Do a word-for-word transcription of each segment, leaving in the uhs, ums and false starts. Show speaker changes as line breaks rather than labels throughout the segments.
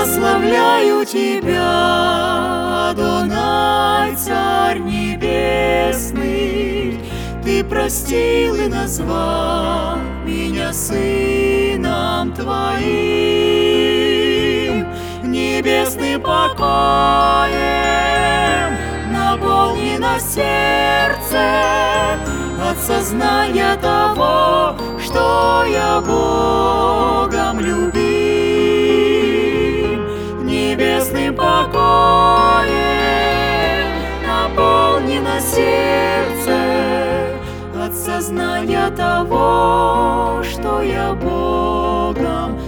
Прославляю Тебя, Адонай, Царь Небесный. Ты простил и назвал меня сыном Твоим. Небесным покоем наполнено сердце от сознания того, что я Богом любим. Небесным покоем наполнено сердце от сознания того, что я Богом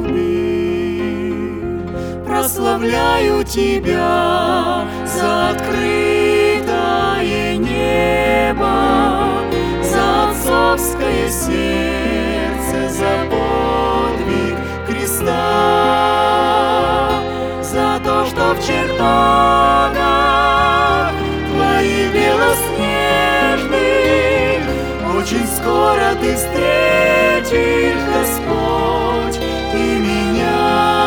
любим. Прославляю Тебя за открытое небо, за отцовское сердце, за подвиг креста, за то, что в чертогах Твоих белоснежных очень скоро Ты встретишь, Господь, и меня.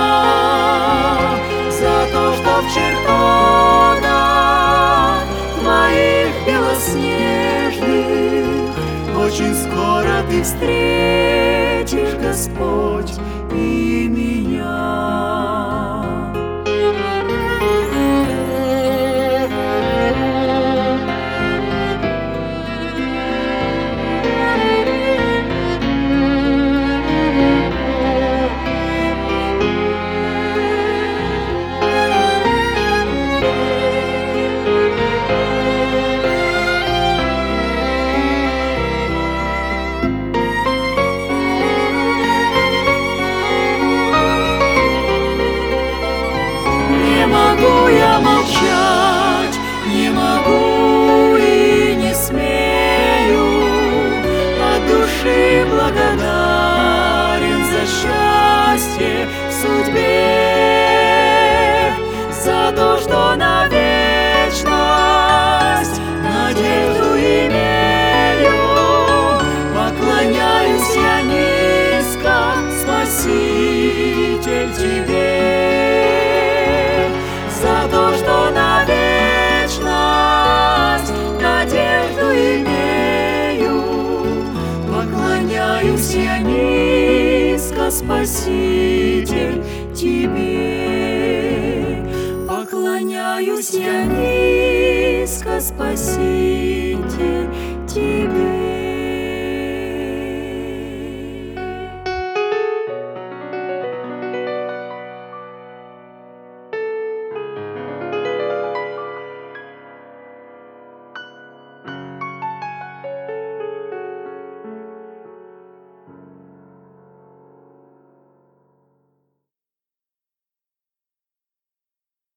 За то, что в чертогах Твоих белоснежных очень скоро Ты встретишь, Господь, и меня. Не могу я молчать, не могу и не смею, от души благодарен за счастье в судьбе, за то, что на вечность надежду имею. Поклоняюсь я низко, Спаситель, Тебе. За то, что на вечность надежду имею, поклоняюсь я низко, Спаситель, Тебе. Поклоняюсь я низко, Спаситель.